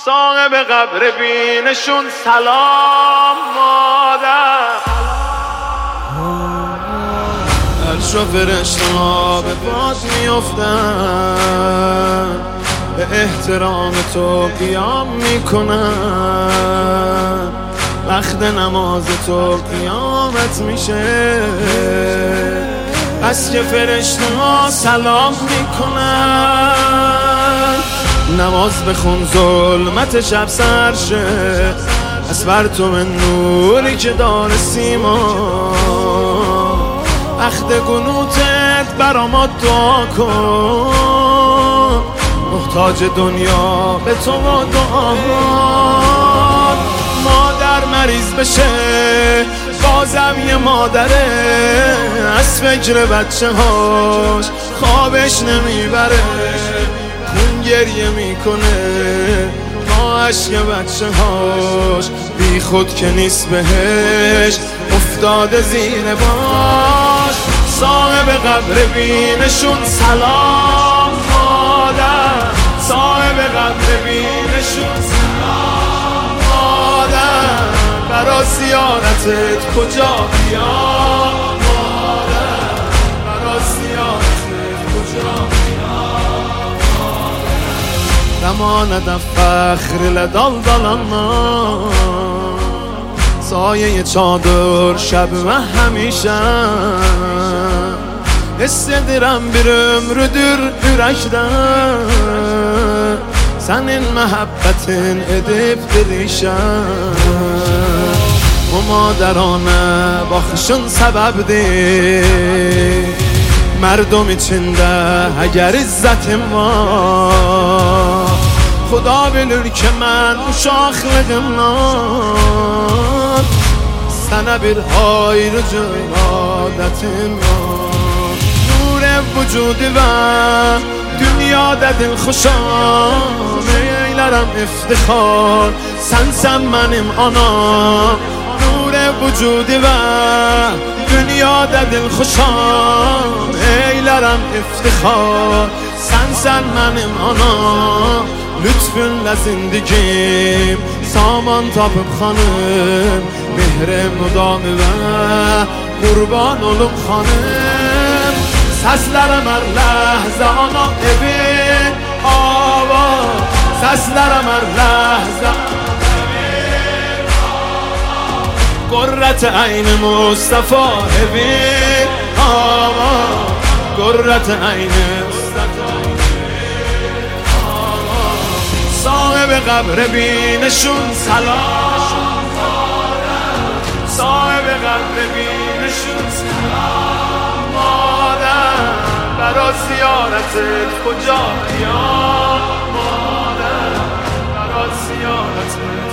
صاحب قبر بینشون سلام مادر. عرش و فرشته ها به پات میافتن، به احترام تو قیام میکنن. وقت نماز تو قیامت میشه، پس که فرشته ها سلام میکنن. نماز بخون ظلمت شب سر شه، از بر تو من نوری که دار سیما. وقت قنوتت برا ما دعا کن، محتاج دنیا به تو و دعا. مادر مریض بشه بازم یه مادره، از فکر بچه هاش خوابش نمیبره. خون گریه میکنه با عشق بچه هاش، بی خود که نیست بهش افتاده زیر باش. صاحب قبر بینشون سلام مادر، صاحب قبر بینشون سلام مادر. برا زیارتت کجا بیام مادر، برا زیارتت کجا بیام مادر. نماند فخر لدلدلنا، سایه چادر شب و همیشه. Hissedirim bir ömrüdür yürekten, senin muhabbetin edip dirişen. Bu maderane bakışın sebepdir, merdum içinde eğer izzetim var. Xuda bilir ki mən uşaqlığımdan sənə bir ayrıcı adətim var. وجودی و dünyada dilxuşam eylərəm iftixar, sənsən mənim anam. نور وجودی و dünyada dilxuşam eylərəm iftixar, sənsən mənim anam. Lütfünlə zindigim saman tapıb xanım, mehre mudamı və qurban olub xanım. Seslerim her lehze ana evi ava, seslerim her lehze evi ava. Kurret ayni Mustafa evi ava, kurret ayni Mustafa evi ava. Sahibi qabre bineshun salam mada, sahibi qabre bineshun salam mada. برا زیارتت کجا بیام مادر، برا زیارتت